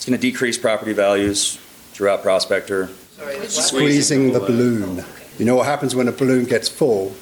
It's going to decrease property values throughout Prospector. Squeezing the balloon. You know what happens when a balloon gets full?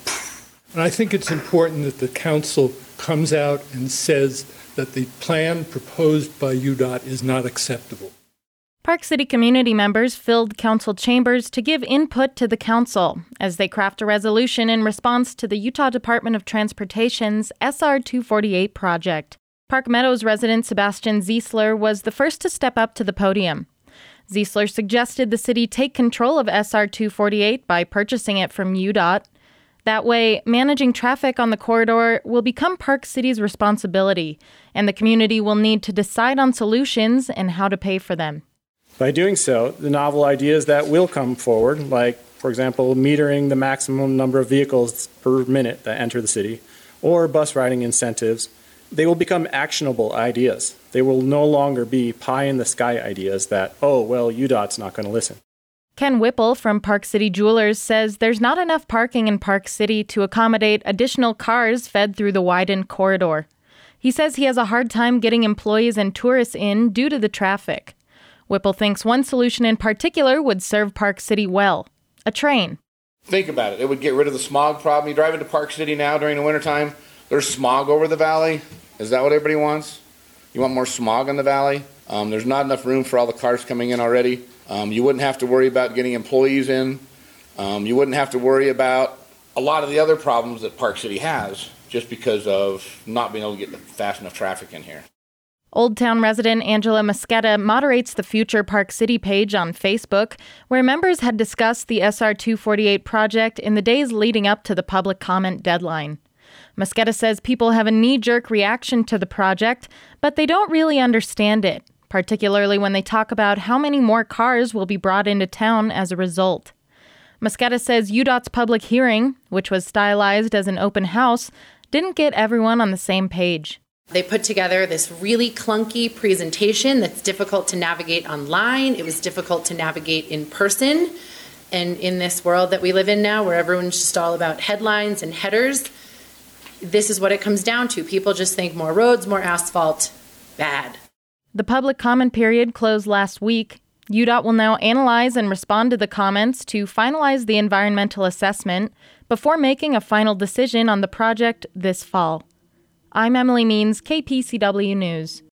And I think it's important that the council comes out and says that the plan proposed by UDOT is not acceptable. Park City community members filled council chambers to give input to the council as they craft a resolution in response to the Utah Department of Transportation's SR 248 project. Park Meadows resident Sebastian Ziesler was the first to step up to the podium. Ziesler suggested the city take control of SR 248 by purchasing it from UDOT. That way, managing traffic on the corridor will become Park City's responsibility, and the community will need to decide on solutions and how to pay for them. By doing so, the novel ideas that will come forward, like, for example, metering the maximum number of vehicles per minute that enter the city, or bus riding incentives, they will become actionable ideas. They will no longer be pie-in-the-sky ideas that, oh, well, UDOT's not going to listen. Ken Whipple from Park City Jewelers says there's not enough parking in Park City to accommodate additional cars fed through the widened corridor. He says he has a hard time getting employees and tourists in due to the traffic. Whipple thinks one solution in particular would serve Park City well: a train. Think about it. It would get rid of the smog problem. You drive into Park City now during the wintertime, there's smog over the valley. Is that what everybody wants? You want more smog in the valley? There's not enough room for all the cars coming in already. You wouldn't have to worry about getting employees in. You wouldn't have to worry about a lot of the other problems that Park City has just because of not being able to get fast enough traffic in here. Old Town resident Angela Mosqueda moderates the Future Park City page on Facebook, where members had discussed the SR 248 project in the days leading up to the public comment deadline. Mosqueda says people have a knee-jerk reaction to the project, but they don't really understand it, particularly when they talk about how many more cars will be brought into town as a result. Mosqueda says UDOT's public hearing, which was stylized as an open house, didn't get everyone on the same page. They put together this really clunky presentation that's difficult to navigate online. It was difficult to navigate in person. And in this world that we live in now, where everyone's just all about headlines and headers, this is what it comes down to. People just think more roads, more asphalt, bad. The public comment period closed last week. UDOT will now analyze and respond to the comments to finalize the environmental assessment before making a final decision on the project this fall. I'm Emily Means, KPCW News.